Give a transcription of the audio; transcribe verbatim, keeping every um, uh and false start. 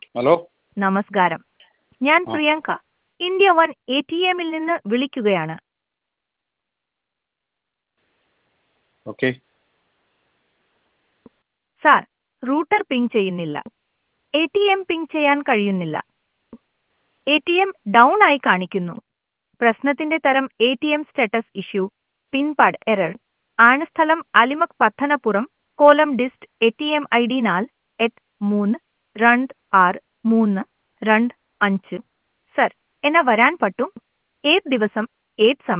Hello നമസ്കാരം. ഞാൻ ആ Priyanka, India one A T എമ്മിൽ നിന്ന് വിളിക്കുകയാണ്. ഓക്കെ. സാർ, റൂട്ടർ പിങ് ചെയ്യുന്നില്ല. എ ടി എം പിങ് ചെയ്യാൻ കഴിയുന്നില്ല. എ ടി എം ഡൗൺ ആയി കാണിക്കുന്നു. പ്രശ്നത്തിന്റെ തരം A T M status issue, pin pad error ആണ്. സ്ഥലം അലിമക് Pathanapuram, Kollam dist. A T M I D നാല് എട്ട് മൂന്ന് രണ്ട് ആറ് മൂന്ന് രണ്ട് അഞ്ച്. സർ, എന്നെ വരാൻ പറ്റും? ഏത് ദിവസം ഏത് സമയം?